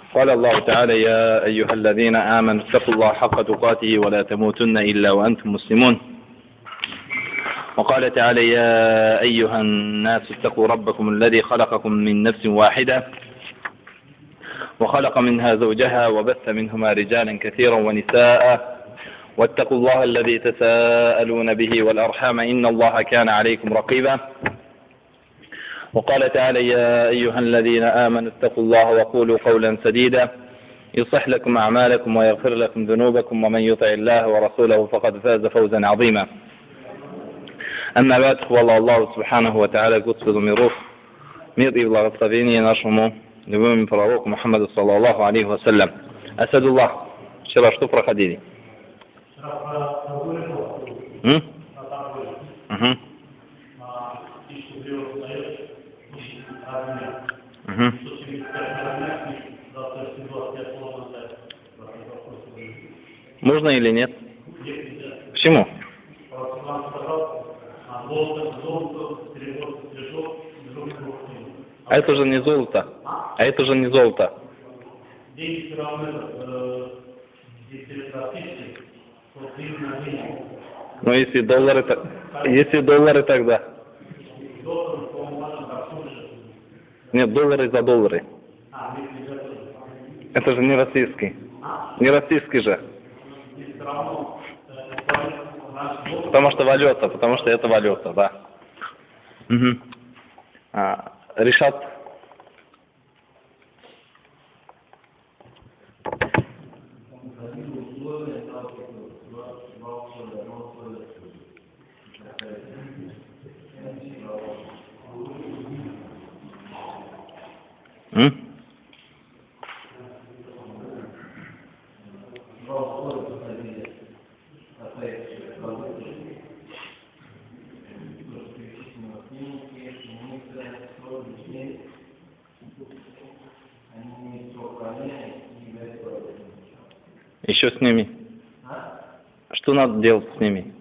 قال الله تعالى: يا أيها الذين آمنوا اتقوا الله حق تقاته ولا تموتن إلا وأنتم مسلمون. وقال تعالى: يا أيها الناس اتقوا ربكم الذي خلقكم من نفس واحدة وخلق منها زوجها وبث منهما رجالا كثيرا ونساء واتقوا الله الذي تساءلون به والأرحام إن الله كان عليكم رقيبا. وقال تعالى: يا أيها الذين آمنوا اتقوا الله وقولوا قولا سديدا يصلح لكم أعمالكم ويغفر لكم ذنوبكم ومن يطع الله ورسوله فقد فاز فوزا عظيما. أما بعد, hvala Allahu subhanahu wa ta'ala, Gospodu mirov, mir i blagoslavljenje našemu любимому пророку Мухаммаду саллаллаху алейхи ва саллям. Асадуллах, вчера что проходили? Можно или нет? Почему? А это же не золото. А это же не золото. Ну если доллары, тогда. Нет, доллары за доллары. Это же не российский. Не российский же. Потому что это валюта, да. Угу. Решат. Еще с ними. Что надо делать с ними?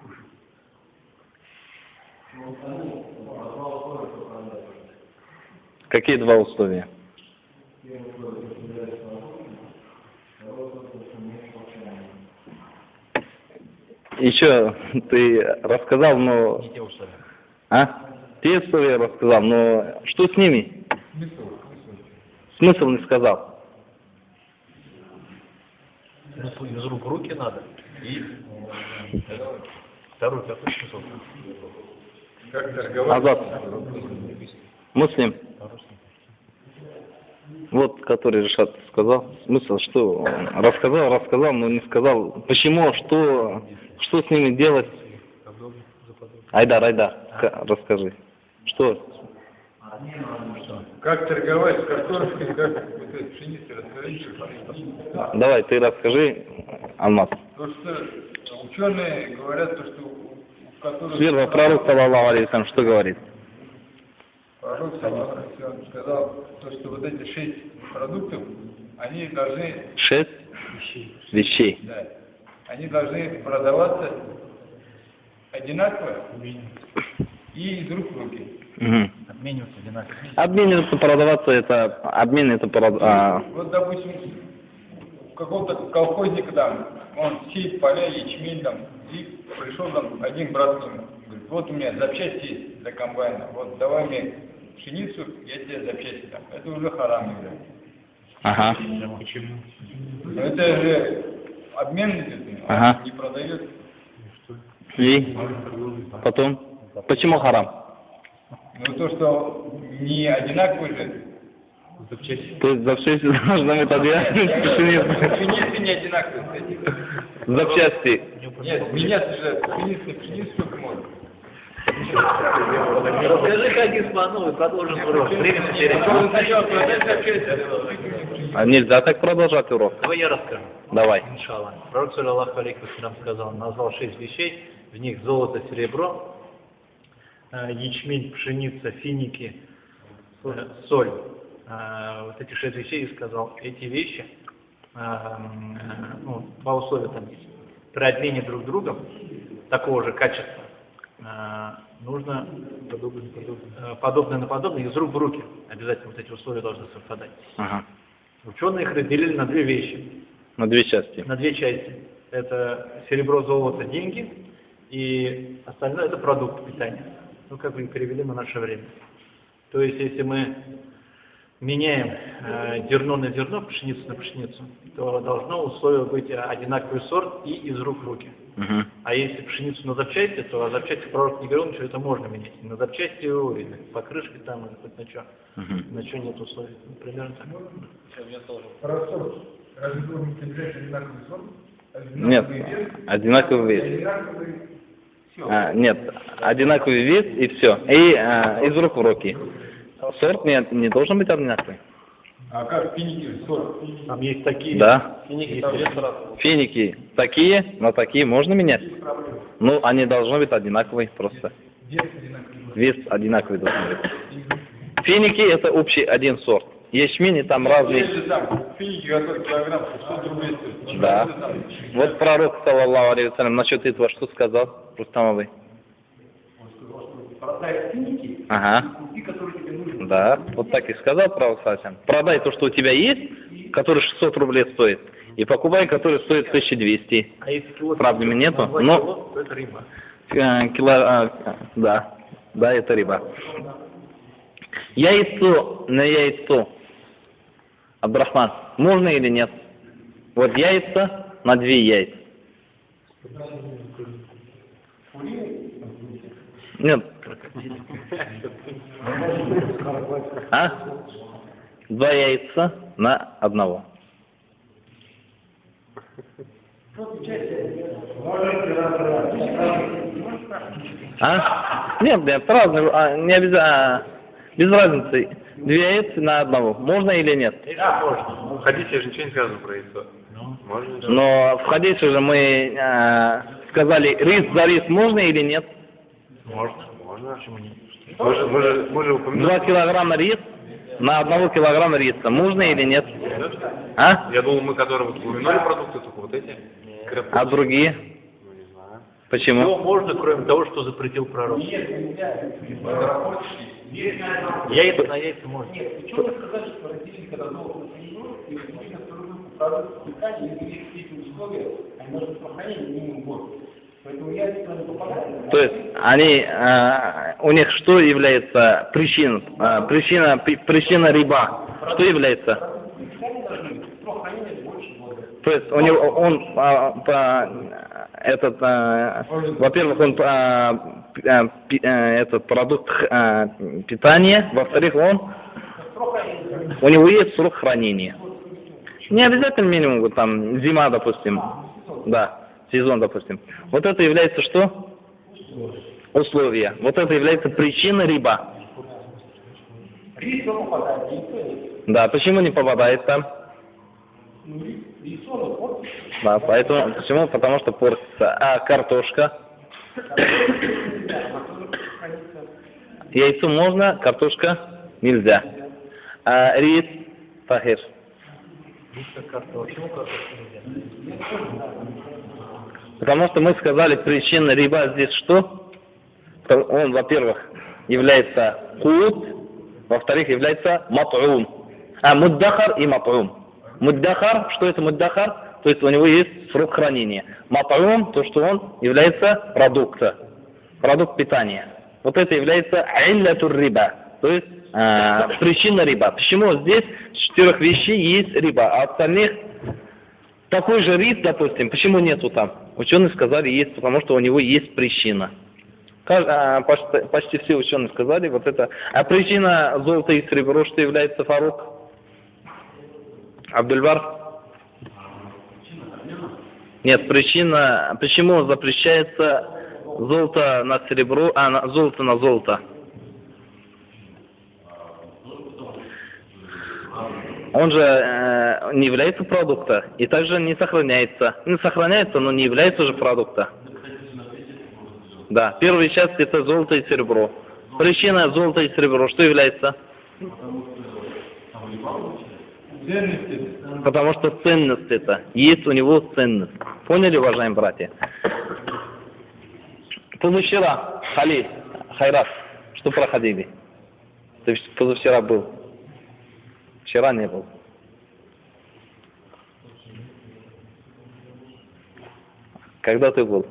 Какие два условия? Еще ты рассказал, но... Не те условия. Те условия рассказал, но что с ними? Смысл не сказал. Смысл из рук в руки надо. И второй, какой смысл? Как торговать? Азат. Муслим. Вот, который Решат сказал. Смысл, что рассказал, но не сказал. Почему, что с ними делать? Айдар, расскажи. Что? Как торговать с картошкой, как пшеницей, расскажите. Давай, ты расскажи, Алмаз. То, что ученые говорят, то, что у которых... Первый пророк, саллаллаху алейхи ва саллям, что говорит? Пророк, саллаллаху алейхи ва саллям, сказал, то, что вот эти 6 продуктов, они должны... 6 вещей. Да. Они должны продаваться одинаково и из рук в руки. Угу. Обмениваться одинаково. Обмениваться, продаваться, Вот, допустим, у какого-то колхозника там, он сеет поля, ячмень там, и пришел там один брат к нему, говорит: вот у меня запчасти есть для комбайна, вот давай мне пшеницу, я тебе запчасти дам. Это уже харам является. Ага. Почему? Но это же обмен идет, Ага. не продает. И потом? Почему харам? Ну то, что не одинаковые же. Запчасти. То есть запчасти должны быть Пшеницы не одинаковые, кстати. Запчасти. Нет, меняться же пшеницу только можно. Расскажи хадис по новой, продолжим урок. Время Сначала потеряно. продать запчасти, А нельзя так продолжать урок? Давай я расскажу. Давай. Иншаллах. Пророк, саллаллаху алейхи ва саллям, сказал, назвал 6 вещей, в них золото, серебро, ячмень, пшеница, финики, соль. Вот эти 6 вещей, и сказал, эти вещи, два условия там есть. При обмене друг другом такого же качества нужно подобное на подобное из рук в руки. Обязательно вот эти условия должны совпадать. Ага. Ученые их разделили на две вещи. На две части. На две части. Это серебро, золото, деньги, и остальное это продукт питания. Ну, как бы перевели на наше время. То есть, если мы меняем зерно на зерно, пшеницу на пшеницу, то должно условие быть одинаковый сорт и из рук в руки. А если пшеницу на запчасти, то запчасти пророк не говорил, что это можно менять. На запчасти, или покрышки там, или хоть на что. На что нет условий. Ну, примерно так. Разве должен взять одинаковый сорт? Нет, одинаковый вес. Нет, одинаковый вес и все. И из рук в руки. Сорт не должен быть одинаковый. А как финики, сорт? Там есть такие. Да. Финики там есть разные. Финики такие, но такие можно менять. Ну, они должны быть одинаковые просто. Вес одинаковый должен быть. Финики это общий один сорт. Ячмень там разные. Финики готовят килограмм 600 рублей стоит. Да. Вот пророк, саллаллаху алейхи вассалям, насчет этого что сказал, Рустамовый? Он сказал, что продай финики, Ага. купи, которые тебе нужны. Да, вот так и сказал пророк, саллаллаху алейхи вассалям. Продай то, что у тебя есть, который 600 рублей стоит, и покупай, который стоит 1200. А если кило, Проблемы нету, но то это рыба. Да, это риба. Яйцо на яйцо. Абдрахман, можно или нет? Вот яйца на 2 яйца. Нет. А? 2 яйца на одного. А? Нет, разные, не обязательно, без разницы. 2 яйца на одного. Можно или нет? Да, можно. В хадисе же ничего не сказано про яйцо. Можно? Но в хадисе же мы сказали, рис за рис можно или нет? Можно. Можно. Почему нет? Мы же 2 упомянули. килограмма рис на 1 килограмма риса. Можно или нет? А? Я думал, мы, которые вот упомянули продукты, только вот эти. А другие? Ну, не знаю. Почему? Все можно, кроме того, что запретил пророк. Яйца на яйца можно. Нет, почему вы сказали, что родители, когда золото на серебро, и разделили на вторую группу продуктов питания, и все эти условия, они должны сохранять минимум год. Поэтому яйца туда не попадают. То есть они, у них что является причиной? Причина риба. Что является? То есть у него, он, во-первых, он этот продукт питания, во-вторых, у него есть срок хранения. Не обязательно минимум, там, зима, допустим, да, сезон, допустим. Вот это является что? Условие. Вот это является причиной риба. Да, почему не попадает там? Да, поэтому, почему? Потому что портится. А картошка? Яйцо можно, картошка нельзя. А рис, тахир. Почему картошка нельзя? Потому что мы сказали, причина риба здесь что? Он, во-первых, является кут, во-вторых, является мат'ум. Муддахар и мат'ум. Муддахар, что это муддахар? То есть у него есть срок хранения. Мат'ум, то, что он является продукт питания. Вот это является иллятур риба, то есть причина риба. Почему здесь с 4 вещей есть риба, а остальных такой же рис, допустим, почему нету там? Ученые сказали, есть, потому что у него есть причина. Почти все ученые сказали вот это. А причина золота и серебро, что является, Фарук? Абдульбар? Нет, причина, почему запрещается золото на серебро, золото на золото? Он же не является продуктом и также не сохраняется. Не сохраняется, но не является же продуктом. Да, первая часть это золото и серебро. Причина золота и серебро что является? Потому что ценность это. Есть у него ценность. Поняли, уважаемые братья? Позавчера, Халиль, Хайрат, что проходили? Ты позавчера был. Вчера не был. Когда ты был?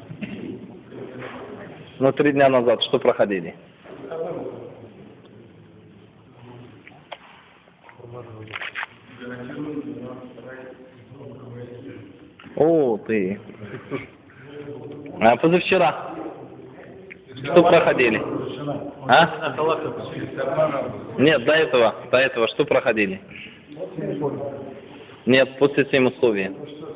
Ну, 3 дня назад что проходили? О, ты. А позавчера? Что проходили? А? Нет, до этого что проходили? Нет, после 7 условий.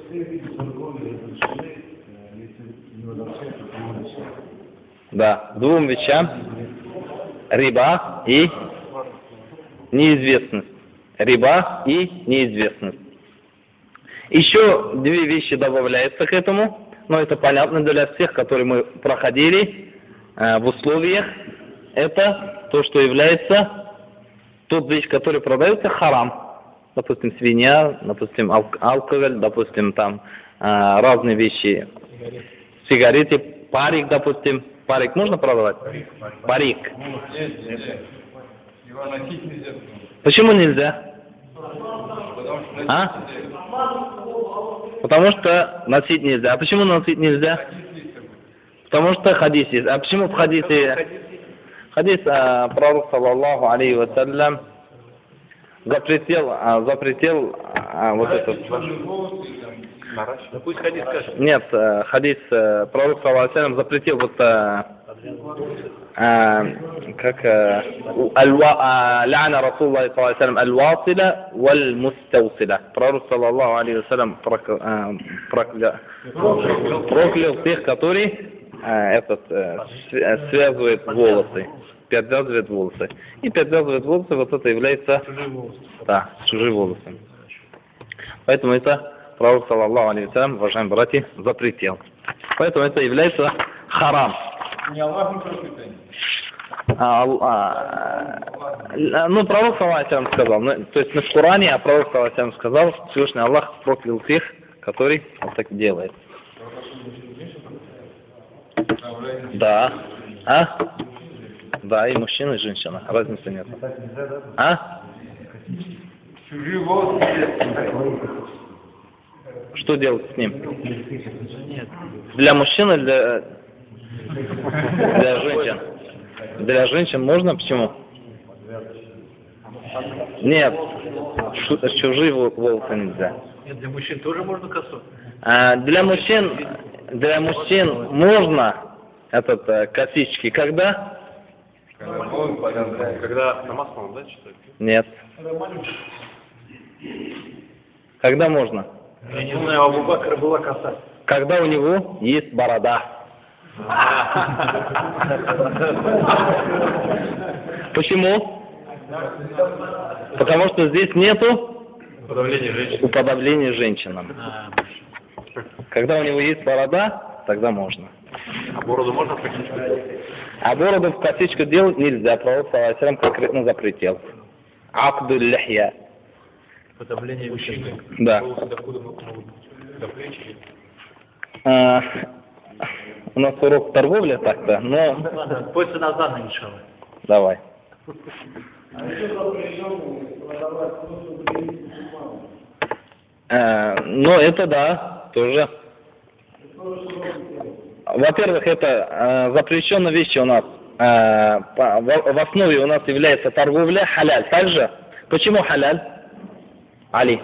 Да, 2 вещам. Риба и неизвестность. Риба и неизвестность. Еще 2 вещи добавляются к этому, но это понятно для всех, которые мы проходили в условиях. Это то, что является тот вещь, который продается харам. Допустим, свинья, допустим, алкоголь, допустим, там разные вещи. Сигареты, парик, допустим. Парик можно продавать? Парик. Его носить нельзя. Почему нельзя? А? Потому что носить нельзя. А почему носить нельзя? Потому что хадис есть. А почему в хадисе? Хадис пророк, саллаллаху алейхи вассалям, запретил вот этот. Да пусть хадис скажет. Нет, хадис пророк, саллаллаху алейхи вассалям, запретил вот ляна Расулуллах, саллаллаху алейхи вассалям, аль-василя валь-мустаусиля. Пророк, саллаллаху алейхи вассалям, проклял тех, которые связывает волосы, подвязывает волосы. И подвязывает волосы, вот это является чужие волосы. Поэтому это пророк, саллаллаху алейхи вассалям, уважаемые братья, запретил. Поэтому это является харам. Не Аллахом проклятый. Ну, пророк, саллаллаху алейхи вассалям, сказал, то есть не в Коране, а пророк, саллаллаху алейхи вассалям, сказал, Всевышний Аллах проклял тех, которые вот так делают. Да. А? Да, и мужчина, и женщина. Разницы нет. А? Чужие волосы. Что делать с ним? Для мужчин или для женщин? Для женщин можно? Почему? Нет. Чужие волосы нельзя. Нет, для мужчин тоже можно косу? Для мужчин можно косички. Когда? Когда намаз да, читать? Нет. Когда можно? Я не знаю, у Абу Бакра была коса. Когда у него есть борода. Почему? Потому что здесь нету уподобления женщинам. Когда у него есть борода, тогда можно. А бороду можно в косичку делать? А бороду в косичку делать нельзя. Пророк, саллаллаху алейхи вассалям, конкретно запретил. Акду лихья. Подавление мужчины. Да. До плечи? У нас урок торговли так-то, но... После назад иншаллах. Давай. Ну, это да, тоже. Во-первых, это запрещенные вещи у нас. В основе у нас является торговля халяль. Также, почему халяль? Али.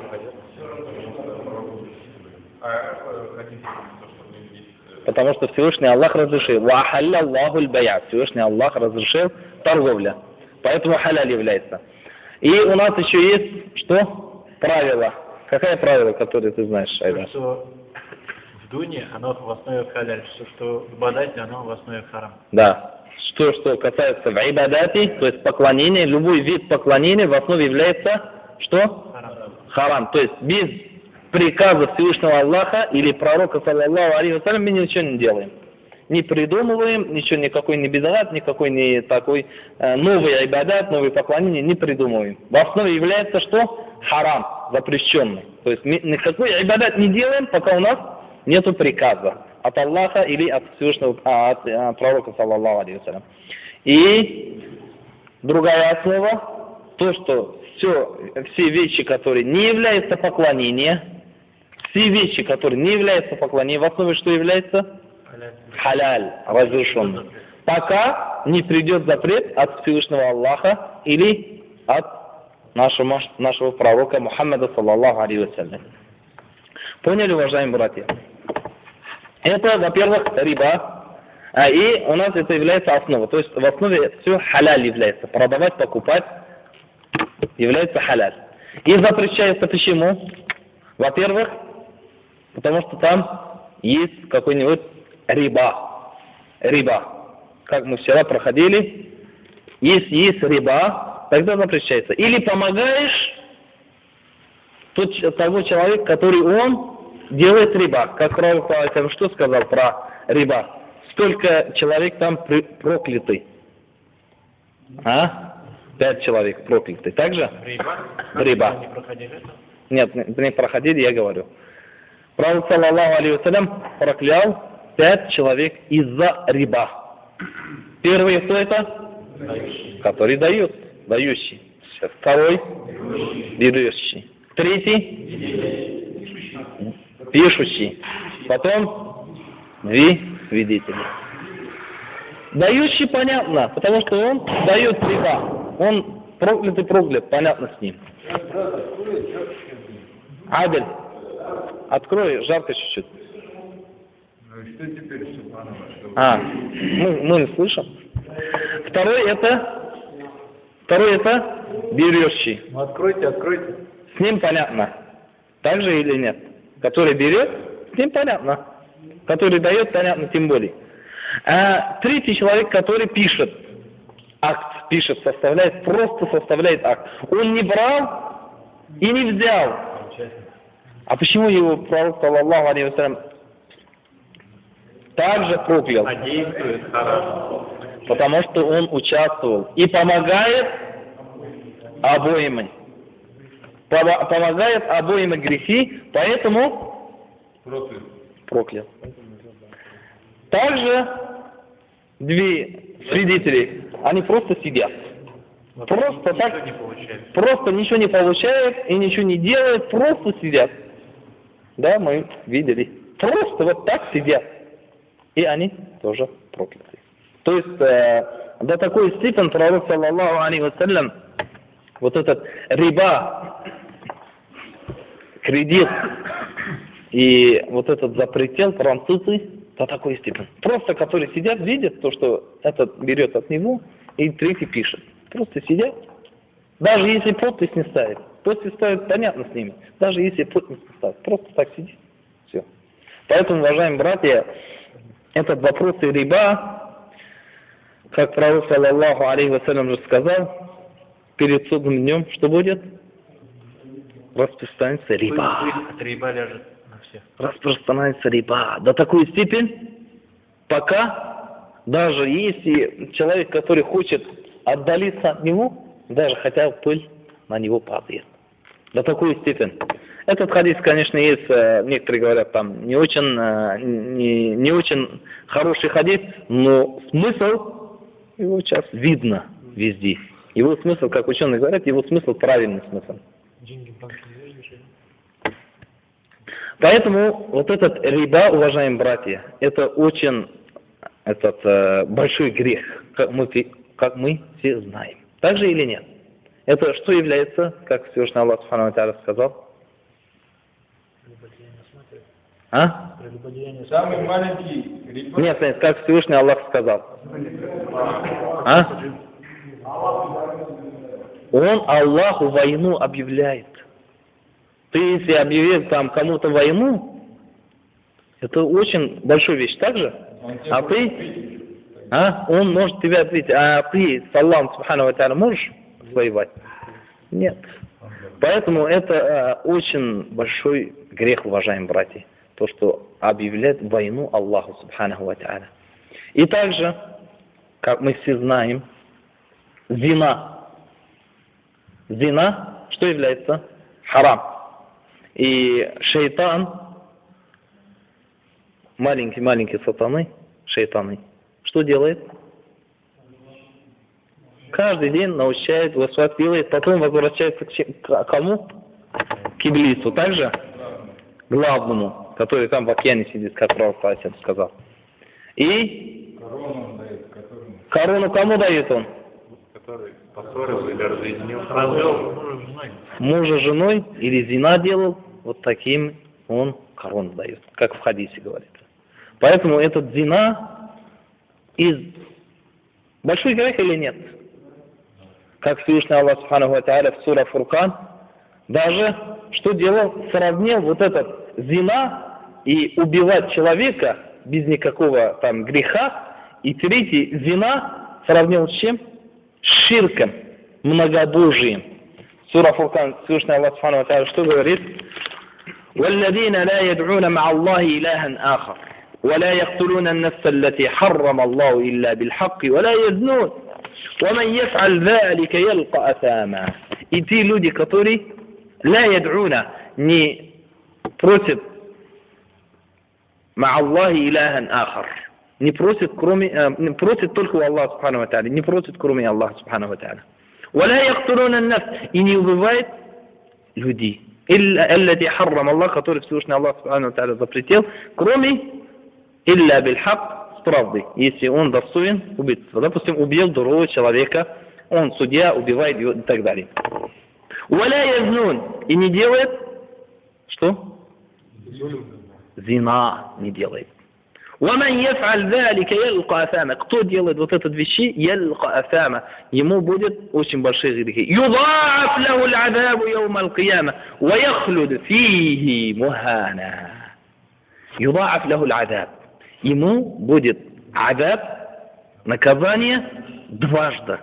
Потому что Всевышний Аллах разрешил. Всевышний Аллах разрешил торговля. Поэтому халяль является. И у нас еще есть что? Правило. Какое правило, которое ты знаешь, Айдар? Что в дуне оно в основе халяль, что в бадате оно в основе харам. Да. Что касается в ибадати, то есть поклонения, любой вид поклонения в основе является что? Харам. То есть без приказа Всевышнего Аллаха или пророка, саллаллаху алейхи вассалям, мы ничего не делаем. Не придумываем, никакой не бидагат, никакой не такой новый ибадат, новые поклонения не придумываем. В основе является что? Харам, запрещенный. То есть мы никакой ибадат не делаем, пока у нас нету приказа от Аллаха или от Всевышнего, от пророка, саллаллаху алейхи вассалям. И другая основа, то, что все вещи, которые не являются поклонением, все вещи, которые не являются поклонением, в основе что является? Халяль, разрешенный. Пока не придет запрет от Всевышнего Аллаха или от нашего пророка Мухаммада, саллаллаху алейхи вассалям. Поняли, уважаемые братья? Это, во-первых, риба, и у нас это является основой. То есть в основе все халяль является. Продавать, покупать является халяль. И запрещается почему? Во-первых, потому что там есть какой-нибудь риба. Риба. Как мы вчера проходили, если есть риба, тогда запрещается. Или помогаешь того человека, который он делает риба. Как пророк что сказал про риба? Сколько человек там прокляты? 5 человек прокляты. Так же? Риба. Нет, не проходили, я говорю. Пророк, саллаллаху алейхи вассалям, проклял 5 человек из-за риба. Первый кто это? Который дает, дающий. Второй берущий. Третий пишущий. Потом 2 свидетели. Дающий понятно, потому что он дает риба. Он проклят, понятно с ним. Адель, открой, жарко чуть-чуть. Ну и что теперь, мы не слышим. Второй это берущий. Ну откройте. С ним понятно. Так же или нет? Который берет, с ним понятно. Который дает, понятно, тем более. Третий человек, который пишет акт, просто составляет акт. Он не брал и не взял. А почему его пророк, саллаллаху алейхи вассалям, также проклял? А действует хорошо. Потому что он участвовал и помогает обоим. Помогает обоим грехи, поэтому проклял. Также 2 свидетели, они просто сидят. Просто так, просто ничего не получают и ничего не делают, просто сидят. Да, мы видели. Просто вот так сидят. И они тоже прокляты. То есть до такой степени пророк, саллаллаху алейхи вассалям, вот этот риба, кредит и вот этот запретил французы до такой степени. Просто которые сидят, видят то, что этот берет от него, и третий пишет. Просто сидят. Даже если подпись не ставит. Подпись ставит, понятно с ними. Даже если подпись не ставит. Просто так сидит. Все. Поэтому, уважаемые братья, этот вопрос и риба, как пророк, саллаллаху алейхи вассалям, уже сказал, перед судным днем, что будет? Распространяется риба. Риба ляжет на всех. Распространяется риба до такой степени, пока даже если человек, который хочет отдалиться от него, даже хотя бы пыль на него падает. До такой степени. Этот хадис, конечно, есть, некоторые говорят, там не очень хороший хадис, но смысл его сейчас видно везде. Его смысл, как ученые говорят, его смысл правильный смысл. Поэтому вот этот риба, уважаемые братья, это очень большой грех, как мы все знаем. Так же или нет? Это что является, как Всевышний Аллах Субхану ва Тааля сказал? Самый маленький риба. Нет, как Всевышний Аллах сказал. Он Аллаху войну объявляет. Ты если объявил там кому-то войну, это очень большая вещь, так же? А ты, он может тебе ответить, а ты с Аллахом Субхану ва Тааля можешь воевать? Нет. Поэтому это очень большой грех, уважаемые братья, то, что объявляет войну Аллаху Субхану ва Тааля. И также, как мы все знаем, зина. Зина, что является? Харам. И шайтан, маленькие сатаны, шайтаны, что делает? Каждый день научает, делает, потом возвращается к кому? К Иблису. Также главному, который там в океане сидит, как пророк сказал. И Корону он дает, которому... корону кому дает он? Который поссорился или разъединился. Развел мужа с женой. Мужа с женой или зина делал, вот таким он корону дает, как в хадисе говорится. Поэтому этот зина из большой грех или нет? Как Всевышний Аллах Субханаху ва Тааля в сура Фуркан даже что делал? Сравнил вот этот зина и убивать человека без никакого там греха. И третий зина сравнил с чем? С ширком, многобожием. Сура Фуркан, Всевышний Аллах Субханаху ва Тааля что говорит? وَالَّذِينَ لَا يَدْعُونَ مَعَ اللَّهِ إِلَهًا آخَرَ وَلَا يَقْتُلُونَ النَّفْسَ الَّتِي حَرَّمَ اللَّهُ إِلَّا بِالْحَقِّ وَلَا يَزْنُونَ وَمَنْ يَفْعَلْ ذَلِكَ يَلْقَ أَثَامًا. И те люди, которые لا يدعون, не просят مع الله إلها آخر, не просят кроме, просят только у Аллаха Субхану ва Тааля, не просят кроме Аллаха Субхану ва Тааля. ولا يقتلون النفس, и не убивает людей. إلا الذي حرم الله, который Всевышний Аллах Субхану ва Тааля запретил, кроме إلا بالحق, с правдой, если он достоин убийства. Допустим, убил другого человека, он судья, убивает его и так далее. ولا يزنون, и не делает что? Зина не делает. ومن يفعل ذلك يلقى أثاما, кто делает вот это вещи, يلقى أثاما, ему будет очень большие грехи. يضاعف له العذاب يوم القيامة ويخلد فيه مهانا. يضاعف له العذاب, ему будет азаб, наказание дважды.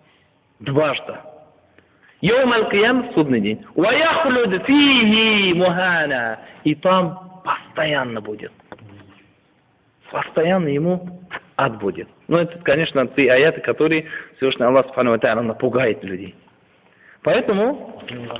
يوم القيامة, судный день. ويخلد فيه مهانا, и там постоянно будет. Постоянно ему ад будет. Ну, это, конечно, те аяты, которые Всевышний Аллах Субхану ва Тааля напугает людей. Поэтому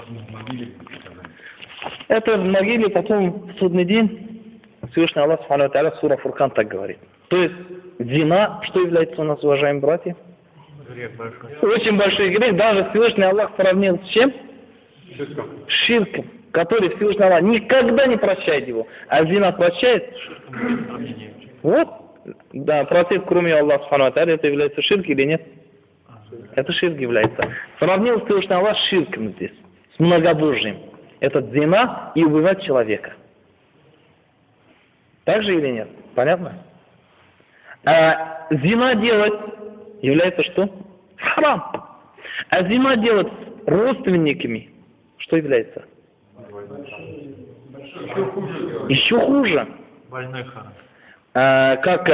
это в могиле, потом в судный день Всевышний Аллах Субхану ва Тааля, сура Фуркан так говорит. То есть зина, что является у нас, уважаемые братья? Грех большой. Очень большой грех. Даже Всевышний Аллах сравнил с чем? С ширком, который Всевышний Аллах никогда не прощает его. А зина прощает? Вот. Да, просить кроме Аллаха Субхану ва Тааля, это является ширк или нет? Это ширк является. Сравнил Всевышний Аллах с ширком здесь, с многобожием. Это зина и убивать человека. Так же или нет? Понятно? А зина делать является что? Харам. А зина делать с родственниками что является? Еще хуже. Больной харам. Как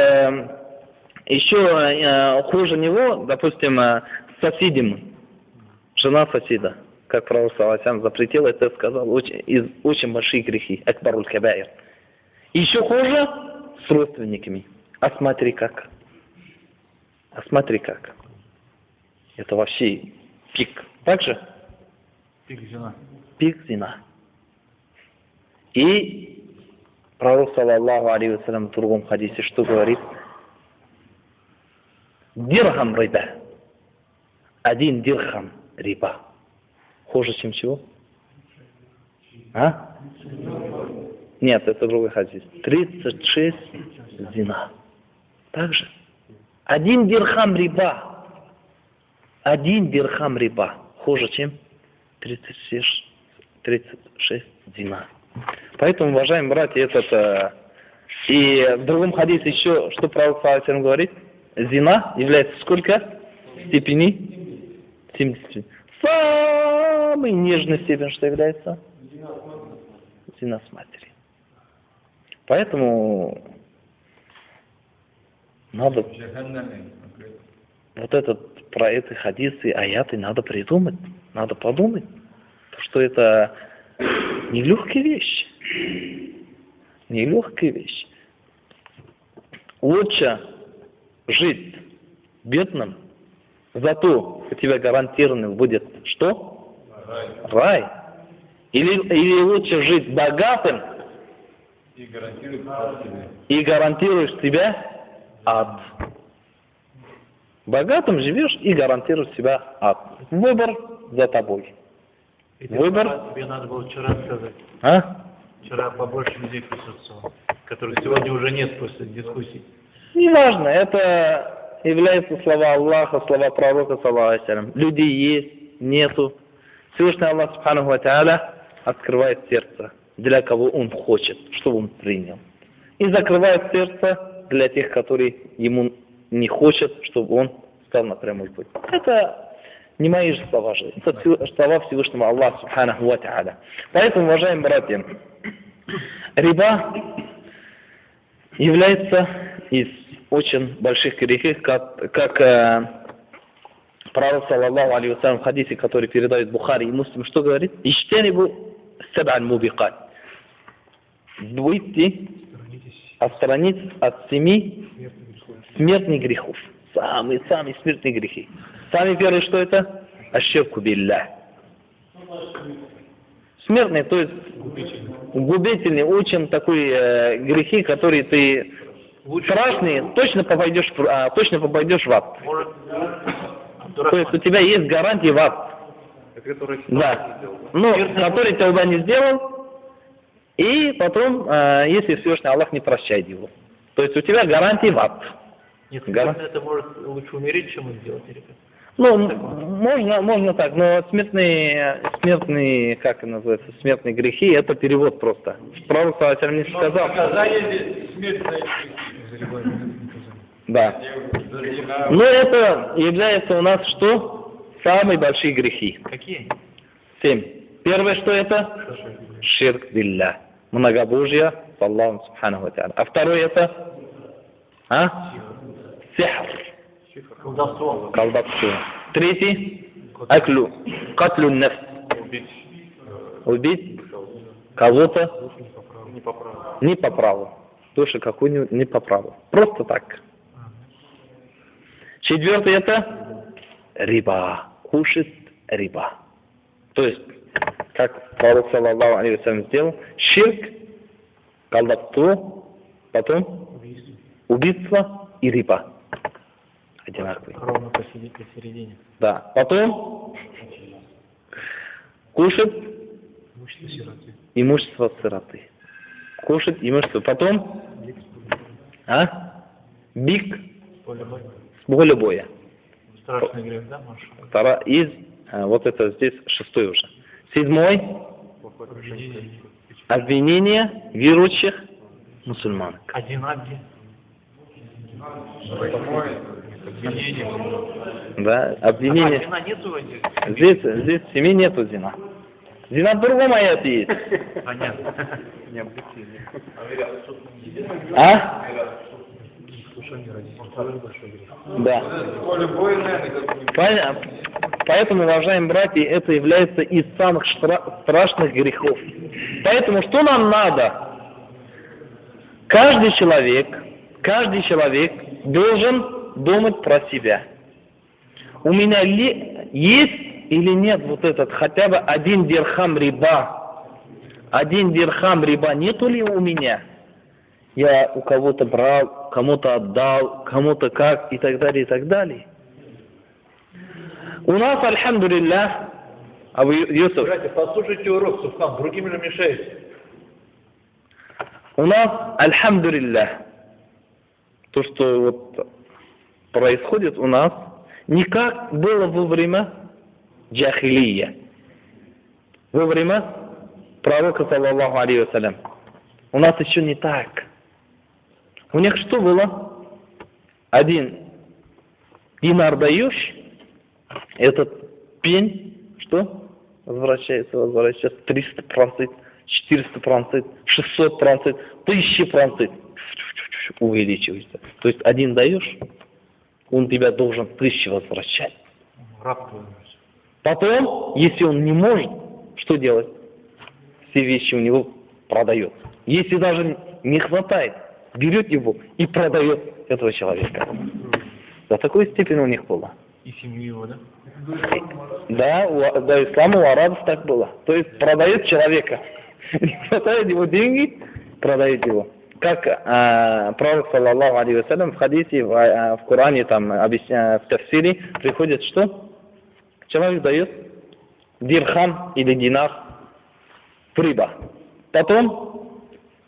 еще хуже него, допустим, соседям, жена соседа, как пророк саллаллаху запретил, это сказал, из очень большие грехи, акбаруль кабаир. Еще хуже с родственниками. А смотри как. Это вообще пик. Так же? Пик зина. Пик зина. И пророк, саллаллаху алейхи ва саллям, в другом хадисе что говорит? Дирхам риба. 1 дирхам риба. Хуже, чем чего? А? Нет, это другой хадис. 36 зина. Так же. 1 дирхам риба. 1 дирхам риба. Хуже, чем 36 зина. Поэтому, уважаемые братья, и в другом хадисе еще, что пророк саллаллаху алейхи говорит, зина является сколько? Степени? 70. Самый нежный степень, что является? Зина с матерью. Поэтому надо про эти хадисы, аяты надо придумать, надо подумать, что это нелегкая вещь. Нелегкая вещь. Лучше жить бедным, зато у тебя гарантированно будет что? Рай. Или лучше жить богатым и гарантируешь себе ад. Богатым живешь и гарантируешь себя ад. Выбор за тобой. Выбор? Тебе надо было вчера сказать. А? Вчера побольше людей присутствовало, которых сегодня уже нет после дискуссий. Неважно, это являются слова Аллаха, слова пророка, саллаллаху алейхи. Людей есть, нету. Всевышний Аллах, субханаху ва тааля, открывает сердце для кого Он хочет, чтобы он принял. И закрывает сердце для тех, которые ему не хотят, чтобы он стал на прямой путь. Это не мои же слова же. Это слова Всевышнего Аллаха, субханаху ва тааля. Поэтому, уважаемые братья, риба является из очень больших грехов, как пророк, саллаллаху алейхи вассалям, в хадисе, который передает Бухари и Муслим, что говорит? «Ижтанибу саб'ан мубикат». Будьте отстранитесь от 7 смертных грехов. Самые смертные грехи. Самый первый, что это? Аширку билля. Смертный, то есть губительный, очень такой грехи, которые ты страшные, точно попадешь в ад. То есть у тебя есть гарантия в ад. Да. Но который ты туда не сделал, и потом, если Всевышний Аллах не прощает его. То есть у тебя гарантия в ад. Нет, это может лучше умереть, чем сделать, ребят. Ну, можно так, но смертные, как это называется, смертные грехи, это перевод просто. Пророк не сказал. Да. Но это является у нас что? Самые большие грехи. Какие? 7. Первое, что это? Ширк билля. Многобожие с Аллахом субханаху ва тааля. А второе это? Сихр. Колдовство. Третий? Катлю нафс. Убить кого-то не по праву. Душу какую-нибудь не по праву. Просто так. Четвертый это риба. Кушать риба. То есть, как пророк, саллаллаху алейхи вассалям, сделал, ширк, колдовство, потом убийство и риба. Одинаковые. Ровно посередине. Да. Потом кушать имущество сироты. Кушать имущество. Потом бик с поля боя. Страшный грех, да, Маша? Вот это здесь 6 уже. 7. Обвинение верующих мусульманок. Один абди. Да, обвинение. Зина нету этих? Здесь в семье нету зина. Зина в другом аяте есть. Понятно. Да. Поэтому, уважаемые братья, это является из самых страшных грехов. Поэтому что нам надо? Каждый человек должен думать про себя. У меня есть или нет вот этот хотя бы 1 дирхам риба? 1 дирхам риба нету ли у меня? Я у кого-то брал, кому-то отдал, кому-то как и так далее, и так далее. У нас, альхамдулиллах, Абу Юсуф. Братья, послушайте урок, Субхан, другим же мешаете. У нас, альхамдулиллах, то, что вот происходит у нас, не как было во время джахилия, во время пророка, саллаллаху алейхи вассалям. У нас еще не так. У них что было? 1 динар даешь, этот пень, что? Возвращается, 300%, 400%, 600%, 1000% увеличивается. То есть 1 даешь, он тебя должен 1000 возвращать. Потом, если он не может, что делать? Все вещи у него продает. Если даже не хватает, берет его и продает этого человека. До такой степени у них было. И семью его, да? Да, до ислама у арабов так было. То есть продает человека. Не хватает его деньги, продает его. Как пророк, саллаллаху алейхи вассалям, в хадисе, в Коране, там, в тафсире, приходит что? Человек дает дирхам или динар в риба. Потом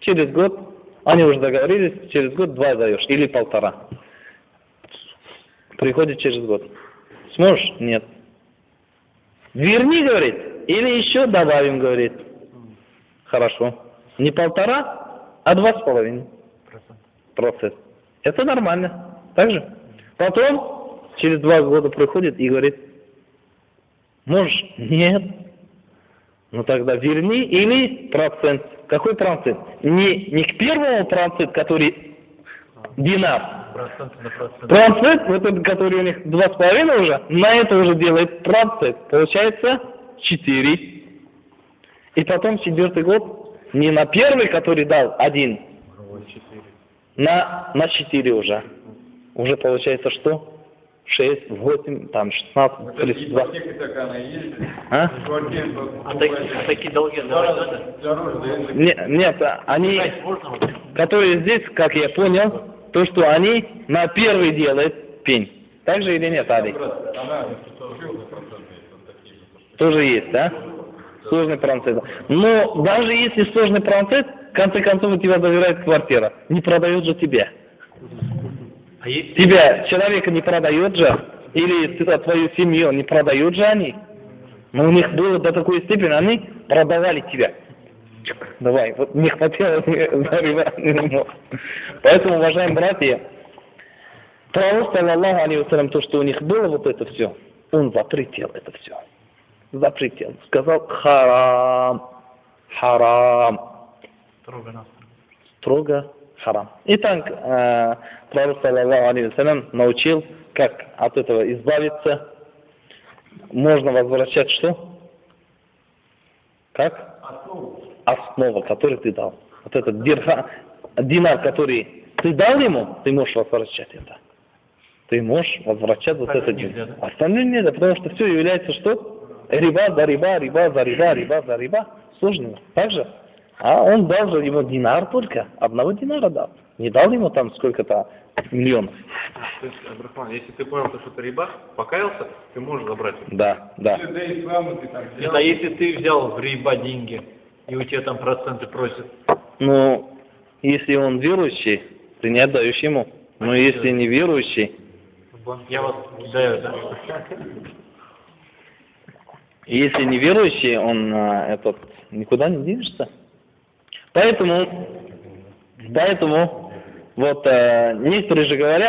Через год, они уже договорились, через год 2 даешь, или 1,5. Приходит через год. Сможешь? Нет. Верни, говорит, или еще добавим, говорит. Хорошо. Не 1,5, а 2,5%. Это нормально. Так же? Потом, через 2 года приходит и говорит, можешь? Нет. Ну тогда верни или процент. Какой процент? Не к первому проценту, который динар. Процент на процент. Процент, вот этот, который у них 2,5 уже, на это уже делает процент. Получается 4. И потом 4-й год не на первый, который дал 1, на 4 уже. Уже получается что? 6, 8, там 16, 32. Ипотека так она и есть. А? Такие долги надо? Нет, они, которые здесь, как я понял, то, что они на первый делают пень. Так же или нет, Ади? Тоже есть, да? Сложный процент. Но даже если сложный процент, в конце концов у тебя забирает квартира. Не продает же тебя. А есть... Тебя, человека не продает же, или твою семью не продают же они. Но у них было до такой степени, они продавали тебя. Давай, вот не хватило заривать. Поэтому, уважаемые братья, пророк, саллаллаху алейхи ва саллям, то, что у них было вот это все, он запретил это все. Запретил. Сказал харам. Харам. Строго харам. Итак, пророк, саллаллаху алейхи ва саллям, научил, как от этого избавиться. Можно возвращать что? Как? Основа, которую ты дал. Вот этот динар, который ты дал ему, ты можешь возвращать это. Ты можешь возвращать вот этот динар. Остальное нельзя, потому что все является что? Риба за риба, риба за риба, риба за риба. Сложно. Так же? А он дал же ему динар только. 1 динара дал. Не дал ему там сколько-то миллионов. То есть, Абрахман, если ты понял, что это риба, покаялся, ты можешь забрать. Да, да. А если ты взял в риба деньги, и у тебя там проценты просят? Ну, если он верующий, ты не отдаешь ему. Но если не верующий... Я вас кидаю, да? Если не верующий, он никуда не денешься. Поэтому вот некоторые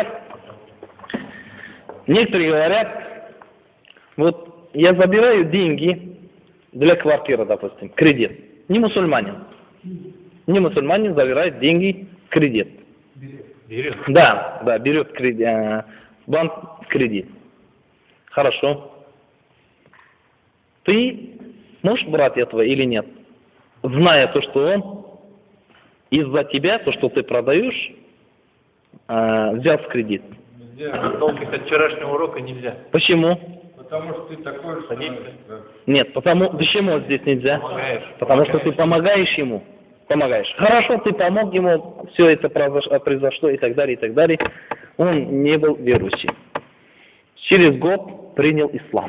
говорят, вот я забираю деньги для квартиры, допустим, кредит. Не мусульманин забирает деньги в кредит. Берет? Да, берет банк кредит. Хорошо. Ты можешь брать этого или нет? Зная то, что он из-за тебя, то, что ты продаешь, взял в кредит. Отталкиваясь от вчерашнего урока нельзя. Почему? Потому что ты такой же. Нет, почему здесь нельзя? Помогаешь. Потому что ты помогаешь ему. Помогаешь. Хорошо, ты помог ему, все это произошло и так далее, и так далее. Он не был верующий. Через год принял ислам.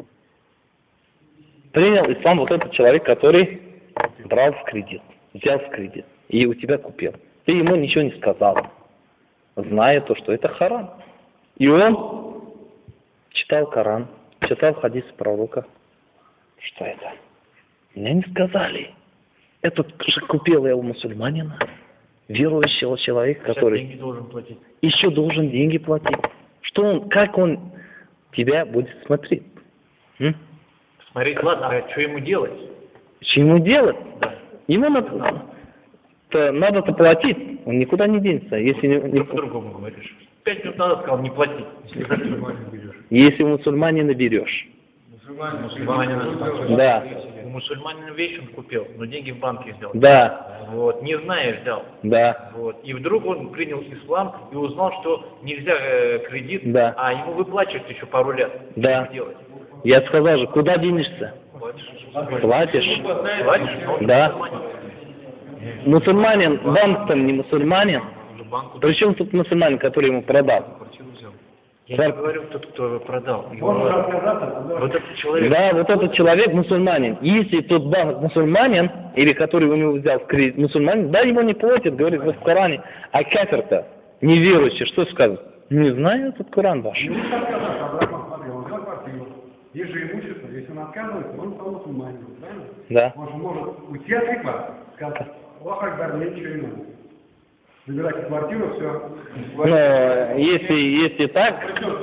Принял ислам вот этот человек, который брал в кредит, взял в кредит и у тебя купил. Ты ему ничего не сказал, зная то, что это харам. И он читал Коран, читал хадис пророка. Что это? Мне не сказали. Этот купил я у мусульманина, верующего человека, который деньги должен платить. еще должен деньги платить. Как он тебя будет смотреть? Смотреть, ладно, а что ему делать? Что ему делать? Да. Ему надо платить, он никуда не денется. Если не По-другому говоришь. 5 минут назад сказал не платить. Если мусульманина берешь. Да. У мусульманина вещь он купил, но деньги в банке взял. Да. Вот, не зная взял. Да. Вот. И вдруг он принял ислам и узнал, что нельзя кредит, Да. а ему выплачивать еще пару лет. Да. Что делать? Я сказал же, куда денешься? Платишь. Платишь, но он Да. мусульманин. Мусульманин, банк там не мусульманин. Он же банку Причем тут мусульманин, который ему продал? квартиру взял. Я не говорю тот, кто продал. Вот этот человек. Да, вот этот человек мусульманин. Если тот банк мусульманин, или который у него взял в кредит мусульманин, да, ему не платят, говорит в Коране, а кафир-то неверующий, что скажет? Не знаю этот Коран ваш. Ему не отказаться, Абрахам, смотри, он взял квартиру. Есть же имущество, если он отказывается, он стал мусульманином, правильно? Да. Он же может уйти от рыба, сказать, Аллах Акбар, мне ничего не надо. Забирайте квартиру, все. Но если так,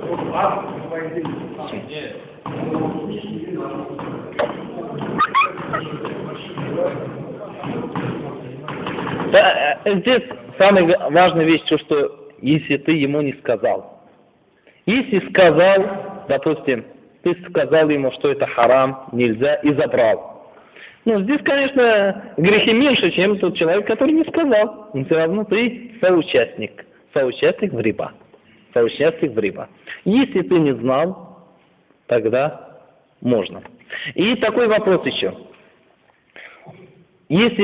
да, здесь самая важная вещь, что если ты ему не сказал. Если сказал, допустим, ты сказал ему, что это харам, нельзя, и забрал. Ну, здесь, конечно, грехи меньше, чем тот человек, который не сказал. Но все равно ты соучастник. Соучастник в риба. Соучастник в риба. Если ты не знал, тогда можно. И такой вопрос еще. Если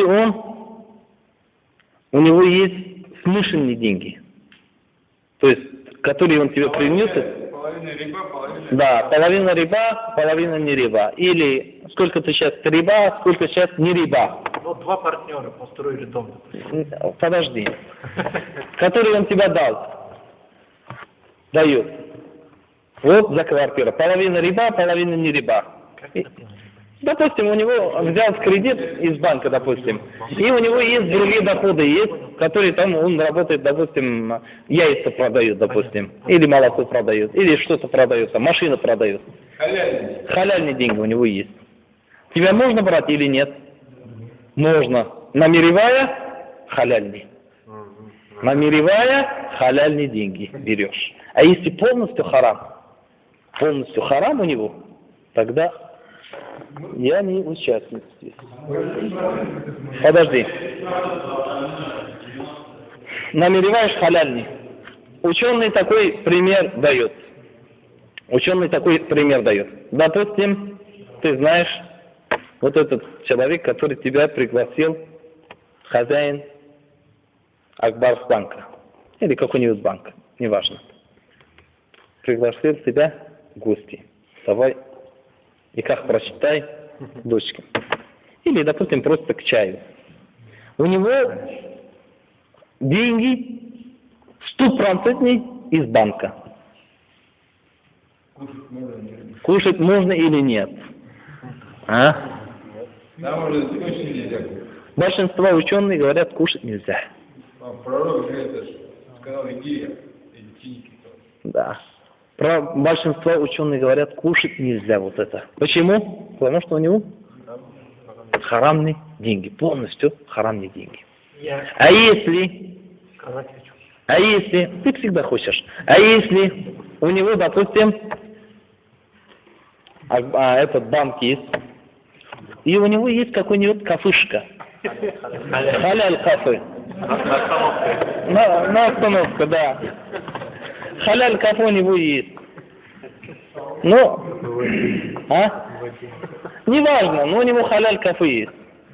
у него есть смешанные деньги, то есть, которые он тебе принесет, Половина риба, половина... да, половина риба, половина не риба. Или сколько ты сейчас риба, сколько сейчас не риба. Вот два партнера построили дом. Подожди. Который он тебе дал. Дает. Вот за квартиру. Половина риба, половина не риба. Допустим, у него взял кредит из банка, допустим, и у него есть другие доходы, есть, которые там он работает, допустим, яйца продает, допустим, или молоко продает, или что-то продает, там, машина продает. Халяльный. Халяльные деньги у него есть. Тебя можно брать или нет? Можно. Намеревая — халяльный. Намеревая — халяльные деньги берешь. А если полностью харам у него, тогда я не участник здесь. Подожди. Намереваешь — халяльный. Ученый такой пример дает. Допустим, ты знаешь, вот этот человек, который тебя пригласил, хозяин Акбарс банка, или какой-нибудь банк, неважно, пригласил тебя в гости. Давай, и как прочитай, дочке. Или, допустим, просто к чаю. У него деньги 100% из банка. Кушать можно или нет? А? Нам уже точно нельзя. Большинство ученых говорят, кушать нельзя. Пророк же это сказал, иди никто. Да. Про большинство ученых говорят, кушать нельзя вот это. Почему? Потому что у него харамные деньги, полностью харамные деньги. А если ты всегда хочешь, а если у него, допустим, этот банк есть, и у него есть какой-нибудь кафешка, халяль кафе, на остановке, да. Халяль кафе у него есть. Ну, неважно, но у него халяль кафе есть.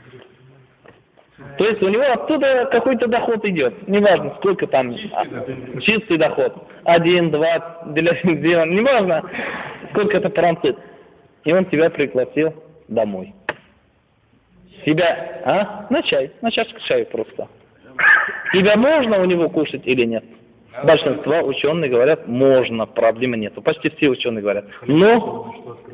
То есть у него оттуда какой-то доход идет. Неважно, сколько там. Чистый доход. 1, 2, неважно, сколько это процент. И он тебя пригласил домой. Тебя, на чай, на чашку чая просто. Тебя можно у него кушать или нет? Большинство ученых говорят, можно, проблемы нету. Почти все ученые говорят. Но,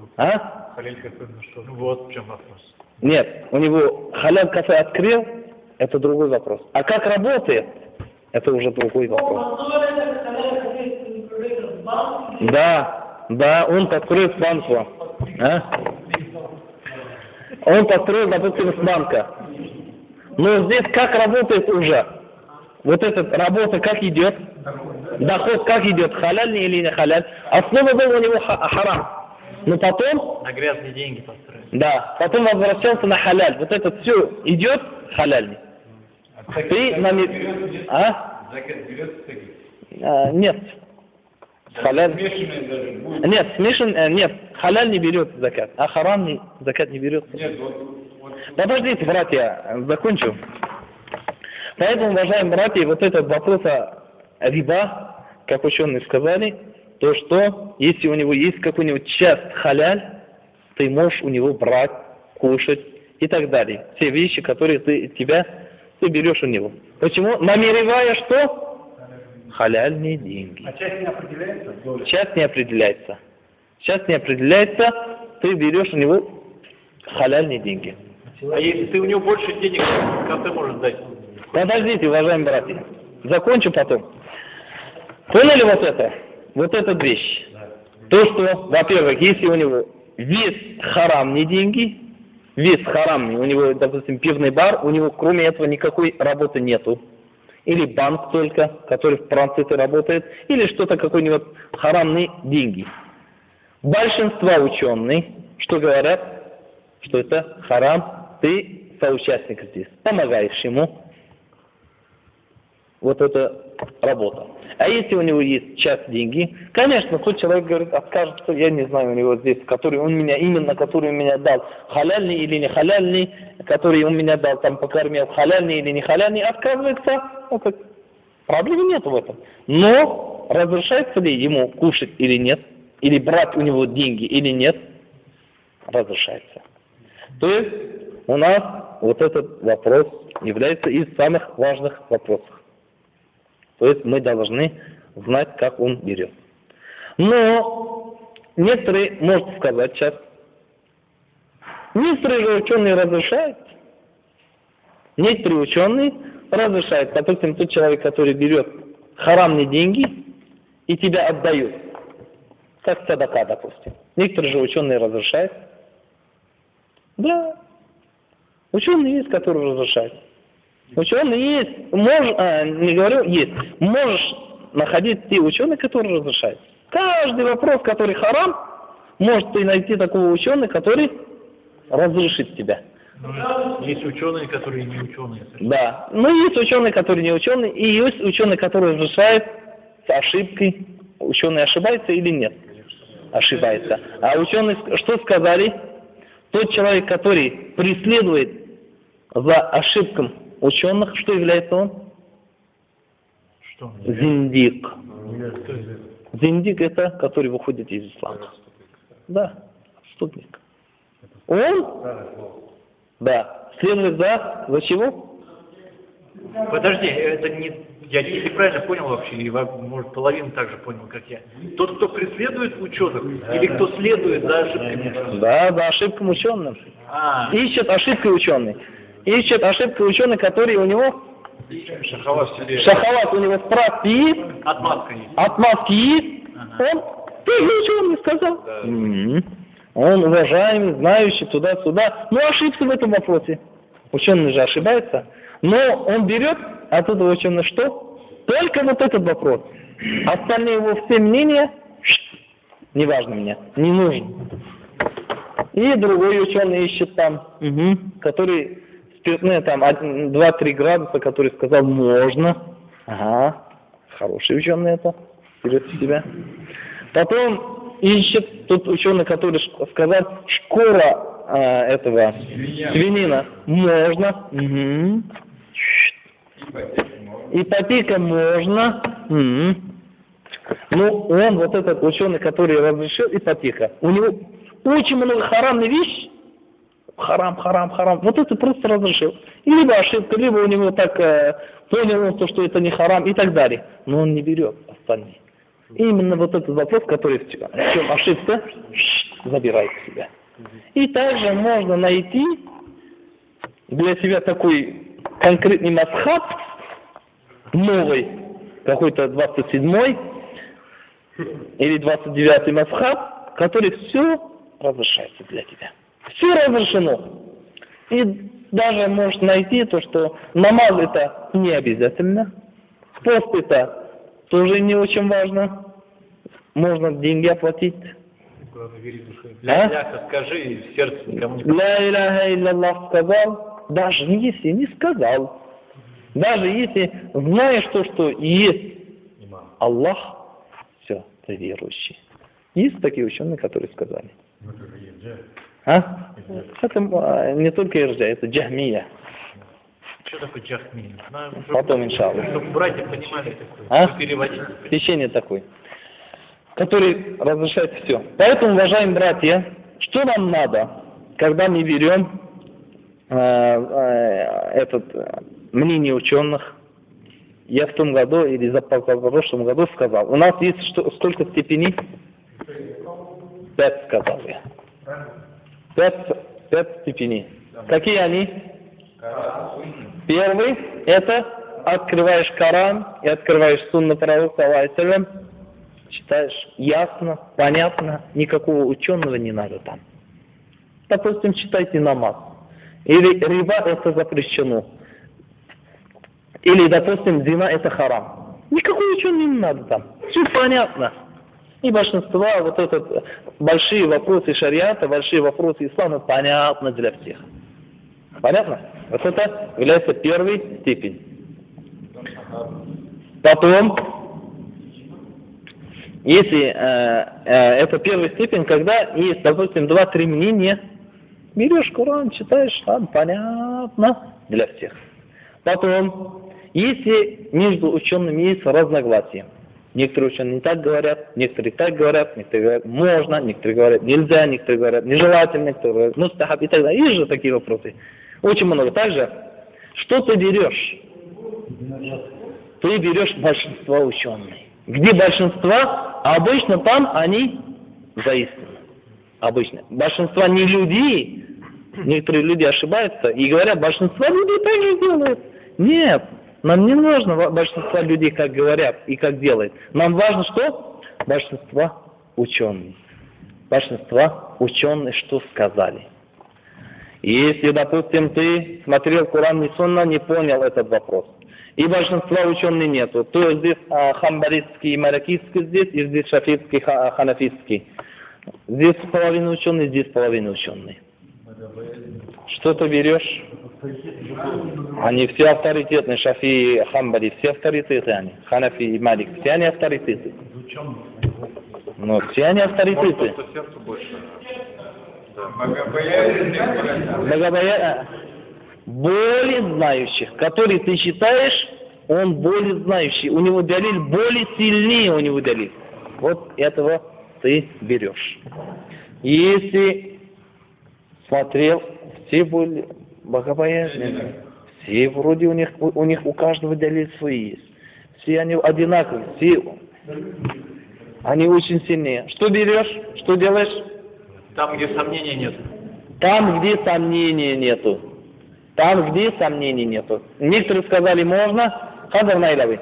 Вот в чем вопрос. Нет, у него халяль кафе открыл, это другой вопрос. А как работает, это уже другой вопрос. Да, он построил с банка. Он построил, допустим, с банка. Но здесь как работает уже? Вот эта работа как идет? Доход как идет? Халяльный или не халяль? Основа была у него харам. Но потом... На грязные деньги построили. Да, потом возвращался на халяль. Вот это все идет халяльный. Ты Закат берется? нет. Халяль. Смешанный даже будет? Нет, смешан, нет. Халяль не берет закат, а харамный закат не берет. Нет, Подождите, братья, закончу. Поэтому, уважаемые братья, вот этот вопрос о риба, как ученые сказали, то, что если у него есть какой-нибудь часть халяль, ты можешь у него брать, кушать и так далее. Все вещи, которые ты берешь у него. Почему? Намеревая что? Халяльные деньги. А часть не определяется? Часть не определяется. Часть не определяется, ты берешь у него халяльные деньги. А если ты у него больше денег, как ты можешь дать? Подождите, уважаемые братья. Закончу потом. Поняли вот это? Вот эту вещь. То, что, во-первых, если у него весь харамные деньги, весь харамный, у него, допустим, пивный бар, у него кроме этого никакой работы нету. Или банк только, который в транзите работает, или что-то, какой-нибудь харамные деньги. Большинство ученых, что говорят, что это харам, ты соучастник здесь, помогаешь ему. Вот это работа. А если у него есть часть деньги, конечно, тот человек говорит, откажется, я не знаю, у него здесь, который он меня дал, халяльный или не халяльный, который он меня дал, там покормил, халяльный или не халяльный, отказывается, проблемы нет в этом. Но разрешается ли ему кушать или нет, или брать у него деньги или нет, разрешается. То есть у нас вот этот вопрос является из самых важных вопросов. То есть мы должны знать, как он берет. Но некоторые, можно сказать сейчас, некоторые же ученые разрешают. Некоторые ученые разрешают. Допустим, тот человек, который берет харамные деньги и тебя отдает, как садака, допустим. Некоторые же ученые разрешают. Да. Ученые есть, которые разрешают. Ученые есть, не говорю, есть. Можешь находить те ученые, которые разрешают. Каждый вопрос, который харам, может ты найти такого ученого, который разрешит тебя. Есть ученые, которые не ученые. Да. Но есть ученые, которые не ученые, и есть ученые, которые разрешают с ошибкой. Ученый ошибается или нет? Ошибается. А ученые что сказали? Тот человек, который преследует за ошибком ученых, что является он? Что? Зиндик. Зиндик это, который выходит из ислама. Да, отступник. Он? Да. Следует за чего? Подожди, это не... Я не правильно понял вообще, или, может, половину так же понял, как я. Тот, кто преследует ученых, или кто следует за ошибками? Да, за ошибками ученых. Ищет ошибки ученый. Ищет ошибки ученый, который у него... Шахават у него справки есть. Отмазка есть. Отмазки есть. Он тоже ученый сказал. Да. Он уважаемый, знающий туда-сюда. Но ошибся в этом вопросе. Ученый же ошибается. Но он берет от этого ученого что? Только вот этот вопрос. Остальные его все мнения, не важно мне, не нужен. И другой ученый ищет там, который спиртные там 2-3 градуса, который сказал можно. Ага, хороший ученый это, берет в себя. Потом ищет тот ученый, который сказал шкура этого свинина можно. Ипотека можно. Ну, он, вот этот ученый, который разрешил ипотека, у него очень много харамных вещей. Харам. Вот это просто разрешил. И либо ошибка, либо у него так понял, что это не харам и так далее. Но он не берет остальные. И именно вот этот вопрос, который в чем ошибка, забирает к себе. И также можно найти для себя такой конкретный масхаб, новый, какой-то 27-й или 29-й масхаб, который все разрешается для тебя. Все разрешено. И даже можешь найти то, что намаз это не обязательно, пост это тоже не очень важно, можно деньги оплатить. Ля-ля, скажи, и в сердце никому не... Ля-иляха илляллах сказал, даже если не сказал, даже если знаешь то, что есть Аллах, все, ты верующий. Есть такие ученые, которые сказали. Это не только ирджа, это джахмия. Что такое джахмия? Потом, иншаллах. Чтобы братья понимали такое, переводить. Течение такое. который разрешает все. Поэтому, уважаемые братья, что нам надо, когда мы берем мнение ученых? Я в том году или в прошлом году сказал, у нас есть сколько степеней? 5 сказал я. 5 степеней. Какие они? Первый – это открываешь Коран и открываешь сунну пророка, саллаллаху, читаешь ясно, понятно, никакого ученого не надо там. Допустим, читайте намаз. Или риба – это запрещено. Или, допустим, зина – это харам. Никакого ученого не надо там. Все понятно. И большинство вот этот большие вопросы шариата, большие вопросы ислама понятны для всех. Понятно? Вот это является первой степень. Потом, если это первая степень, когда есть, допустим, 2-3 мнения, берешь Коран, читаешь, там понятно для всех. Потом, если между учеными есть разногласия, некоторые ученые так говорят, некоторые так говорят, некоторые говорят можно, некоторые говорят нельзя, некоторые говорят нежелательно, некоторые говорят мустахаб и так далее. Есть же такие вопросы. Очень много. Также, что ты берешь? Ты берешь большинство ученых. Где большинство? Обычно там они за истину. Обычно. Большинство не людей. Некоторые люди ошибаются и говорят, большинство людей так же делают. Нет. Нам не нужно большинство людей, как говорят и как делают. Нам важно что? Большинство ученых. Большинство ученых что сказали. Если, допустим, ты смотрел Коран и Сунна, не понял этот вопрос, и большинства ученых нету, то здесь хамбалистский и маракийский здесь, и здесь шафитский, ханафитский. Здесь половина ученых, здесь половина ученых. Что ты берешь? Они все авторитетные, Шафи и Хамбали, все авторитеты они. Ханафи и Малик, все они авторитеты. Но все они авторитеты. Более знающих, который ты считаешь, он более знающий. У него далиль более сильнее, у него далиль. Вот этого ты берешь. Если смотрел, все были богобоязненные. Все вроде у них у каждого далиль свой есть. Все они одинаковые, все они очень сильные. Что берешь? Что делаешь? Там, где сомнений нет. Там, где сомнений нету. Там, где сомнений нету. Некоторые сказали можно, хадав найлавы.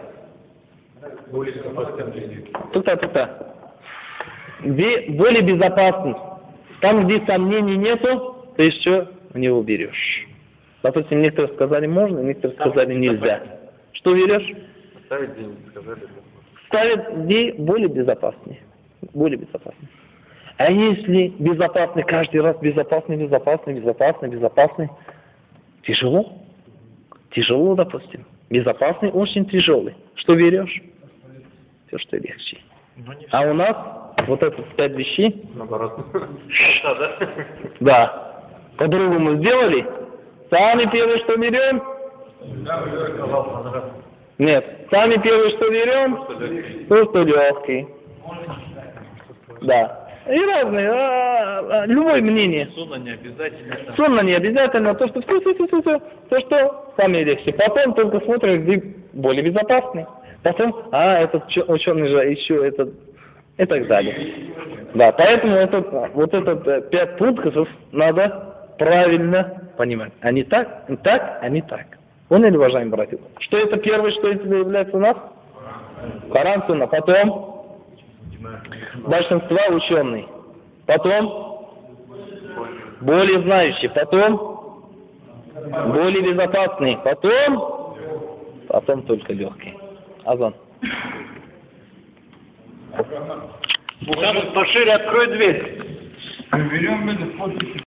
Тута. Где более безопасно. Там, где сомнений нету, ты еще в него берешь. Допустим, некоторые сказали можно, некоторые сказали нельзя. Что берешь? Ставить деньги, сказали. Ставят где более безопаснее. Более безопаснее. А если безопасный, каждый раз безопасный, тяжело. Тяжело, допустим. Безопасный, очень тяжелый. Что берешь? Все, что легче. А у нас вот это 5 вещей. Наоборот. Да. По-другому сделали. Сами первые, что берем? Нет. Сами первые, что берем? То, что легкий. Да. И разные, любое мнение. Сунна не обязательно. Сунна не обязательно, то, что все, то, что самое легче. Потом только смотришь, где более безопасный. Потом, этот ученый же еще этот, и так далее. Да, поэтому вот этот 5 пунктов надо правильно понимать. Они так, они так. Поняли, уважаемые братья? Что это первое, что это является у нас? Коран, Сунна. Потом большинство ученых. Потом более знающие. Потом более безопасные. Потом только легкие. Азан. Мухаммад, пошире открой дверь. Берем подписи